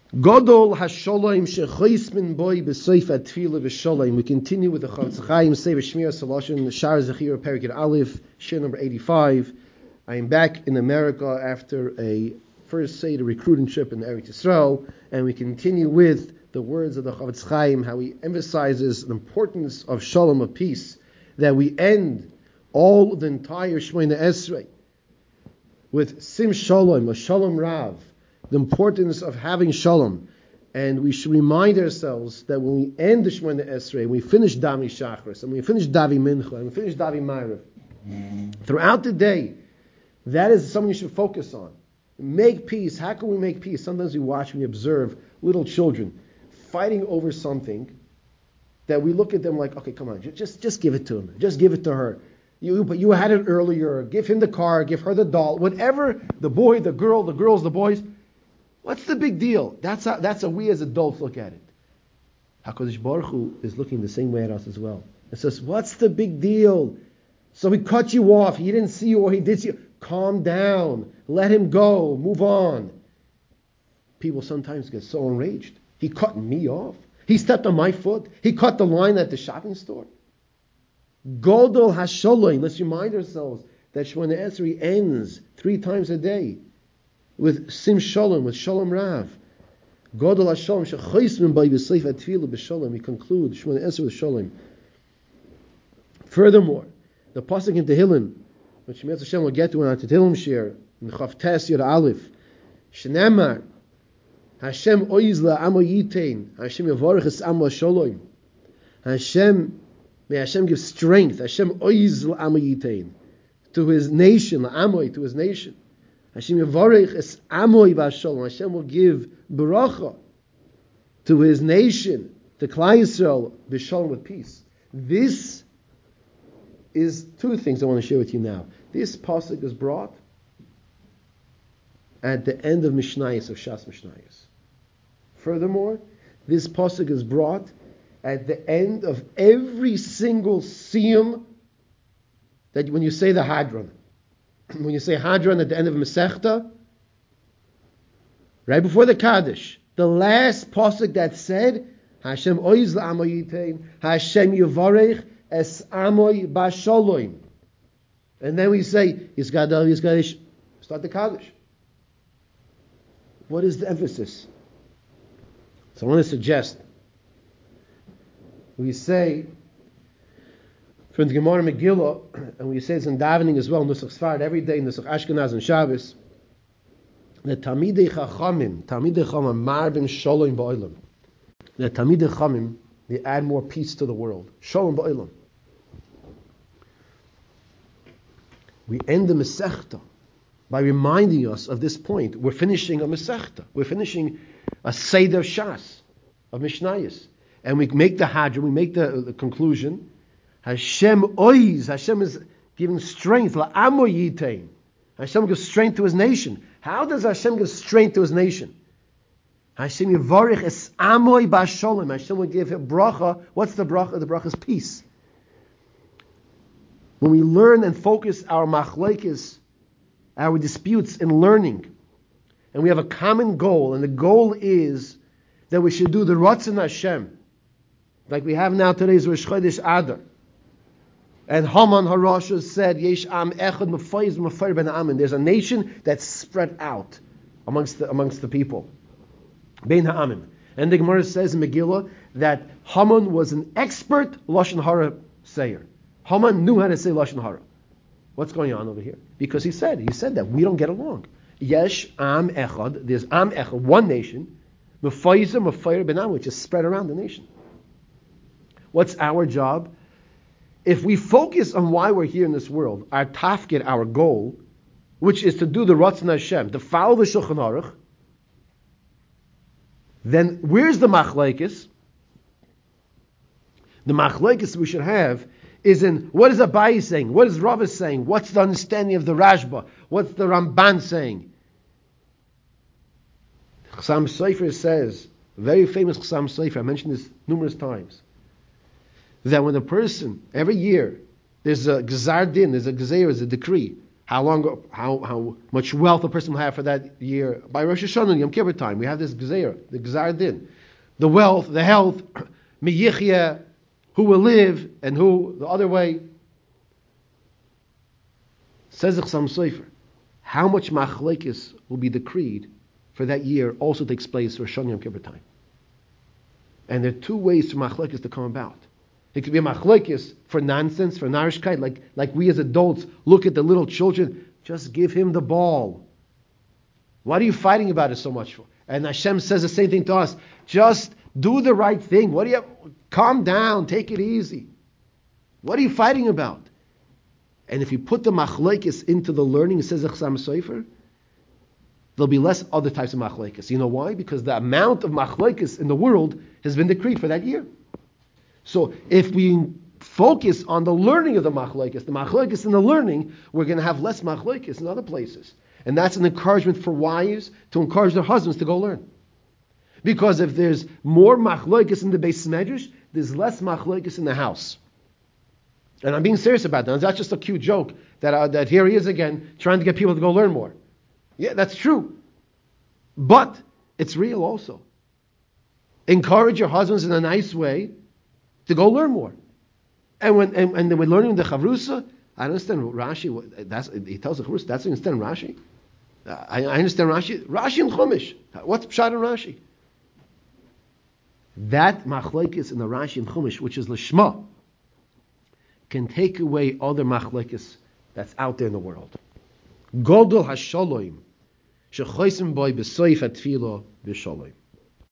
Godol hasholem shechois min boy b'seif atfila v'sholem. We continue with the Chofetz Chaim Sefer Shmir Saloshin Shar Zechira Perikid Aleph Shir number 85. I am back in America after a first Seder recruiting trip in Eretz Yisrael, and we continue with the words of the Chofetz Chaim, how he emphasizes the importance of Shalom, of peace, that we end all the entire Shemona Esrei with Sim Shalom, a Shalom Rav, the importance of having Shalom. And we should remind ourselves that when we end the Shemona Esrei, we finish Dami Shachris, and we finish Davi Mincha, and we finish Davi Ma'ariv, throughout the day, that is something you should focus on. Make peace. How can we make peace? Sometimes we watch and we observe little children fighting over something that we look at them like, okay, come on, just give it to him. Just give it to her. But you had it earlier. Give him the car, give her the doll, whatever, the boy, the girl, the girls, the boys. What's the big deal? That's how we as adults look at it. HaKadosh Baruch Hu is looking the same way at us as well. It says, what's the big deal? So he cut you off. He didn't see you or he did see you. Calm down. Let him go. Move on. People sometimes get so enraged. He cut me off. He stepped on my foot. He cut the line at the shopping store. Godol HaSholem. Let's remind ourselves that Shemona Esrei ends 3 times a day with Sim Shalom, with Shalom Rav. Godol HaSholem shechois min boy b'seif atfila b'shalom. We conclude Shemona Esrei with Shalom. Furthermore, the pasuk in Tehillim, which Me'ez Hashem will get to in our Tehillim share, in Chav Tes Yud Aleph, Shneimar, Hashem oiz la'amo yitein, Hashem yavarech es amo shalom. May Hashem give strength, Hashem oiz la'amo yitein, to his nation, la'amoi, to his nation. Hashem yavarech es amoi b'shalom. Hashem will give beracha to his nation, to Klal Yisrael, b'shalom, with peace. This is 2 things I want to share with you now. This pasuk is brought at the end of Mishnayos, of Shas Mishnayos. Furthermore, this pasuk is brought at the end of every single siyum, that when you say the Hadron. When you say Hadron at the end of Masechta, right before the Kaddish, the last pasuk that said, Hashem oiz la'amo yitein, Hashem yivarech es amoy b'shalom. And then we say, Yizgadal, Yizgadish, start the Kaddish. What is the emphasis? So I want to suggest, we say, from the Gemara Megillah, and we say this in davening as well, Nusach Sfard every day, Nusach Ashkenaz and Shabbos, that Talmidei Chachamim marbim shalom ba'olam. That Talmidei Chachamim, they add more peace to the world. Shalom ba'olam. We end the Masechta by reminding us of this point. We're finishing a Masechta. We're finishing a Seder Shas of Mishnayos. And we make the Hadron, we make the conclusion. Hashem oiz, Hashem is giving strength. La'amo yitein. Hashem gives strength to his nation. How does Hashem give strength to his nation? Hashem yivarich es amoy b'shalom. Hashem will give him bracha. What's the bracha? The bracha is peace. When we learn and focus our machlekes, our disputes in learning, and we have a common goal, and the goal is that we should do the Ratzon Hashem, like we have now today's Rosh Chodesh Adar. And Haman Harasha said, Yesh am echad mefayz mefayr ben ha'amin. There's a nation that's spread out amongst the people. Bein ha'amin. And the Gemara says in Megillah that Haman was an expert Lashon Hara sayer. Haman knew how to say Lashon Hara. What's going on over here? Because he said that we don't get along. Yesh am echad. There's am echad, one nation. Mefayz mefayr ben ha'amin, which is spread around the nation. What's our job? If we focus on why we're here in this world, our tafkid, our goal, which is to do the Ratzon Hashem, to follow the Shulchan Aruch, then where's the machlekes? The machlekes we should have is in what is Abaye saying, what is Rava saying, what's the understanding of the Rashba, what's the Ramban saying. Chassam Sofer says, very famous Chassam Sofer, I mentioned this numerous times, that when a person, every year, there's a gzar din, there's a gezer, there's a decree how much wealth a person will have for that year. By Rosh Hashanah, Yom Kippur time, we have this Gzeira, the Gzar Din. The wealth, the health, Miyichya, who will live, and who the other way. Says the Chassam Sofer, how much machlekes will be decreed for that year also takes place Rosh Hashanah Yom Kippur time. And there are two ways for machlekes to come about. It could be a machlekes for nonsense, for narishkeit, like we as adults look at the little children, just give him the ball. What are you fighting about it so much for? And Hashem says the same thing to us. Just do the right thing. What do you calm down, take it easy. What are you fighting about? And if you put the machlekes into the learning, it says the Chassam Sofer, there'll be less other types of machlekes. You know why? Because the amount of machlekes in the world has been decreed for that year. So if we focus on the learning of the machlekes in the learning, we're going to have less machlekes in other places. And that's an encouragement for wives to encourage their husbands to go learn. Because if there's more machlekes in the Beis Medrash, there's less machlekes in the house. And I'm being serious about that. It's not just a cute joke that here he is again trying to get people to go learn more. Yeah, that's true. But it's real also. Encourage your husbands in a nice way to go learn more. And then we're learning the Chavrusa. I understand Rashi. He tells the Chavrusa, that's understand Rashi. I understand Rashi. Rashi and Chumash. What's Pshat in Rashi? That machlekes in the Rashi and Chumash, which is Lishma, can take away other machlekes that's out there in the world. Godol hashalom shechosim boy b'soif atfilo b'shalom.